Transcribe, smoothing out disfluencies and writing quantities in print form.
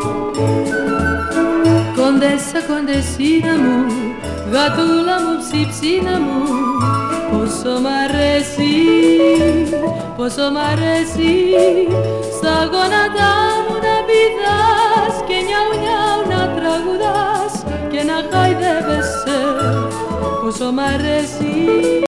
Κοντέσα, κοντεσίνα μου, γατούλα μου, ψιψίνα μου, πόσο μ' αρέσει, πόσο μ' αρέσει στα γόνατά μου να πηδάς και νιάου νιάου να τραγουδάς και να χαϊδεύεσαι, πόσο μ' αρέσει.